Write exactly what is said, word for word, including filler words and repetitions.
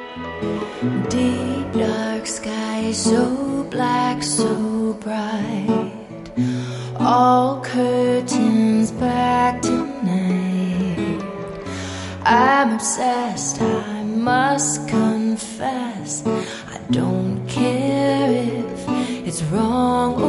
Deep dark sky, so black, so bright. All curtains back tonight. I'm obsessed, I must confess. I don't care if it's wrong